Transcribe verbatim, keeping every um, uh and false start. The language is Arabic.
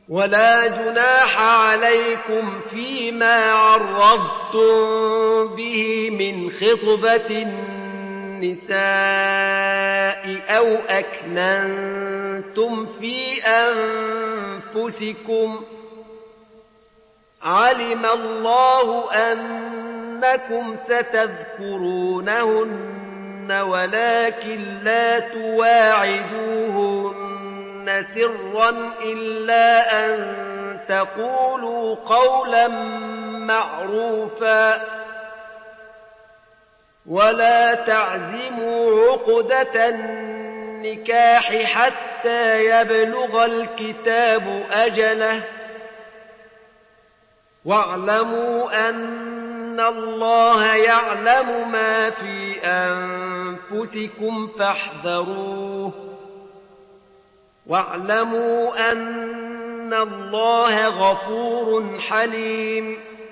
ولا جناح عليكم فيما عرضتم به من خطبة النساء أو أكننتم في أنفسكم علم الله أنكم ستذكرونهن ولكن لا تواعدوهن سرا إلا أن تقولوا قولا معروفا ولا تعزموا عقدة النكاح حتى يبلغ الكتاب أجله واعلموا أن الله يعلم ما في أنفسكم فاحذروه واعلموا أن الله غفور حليم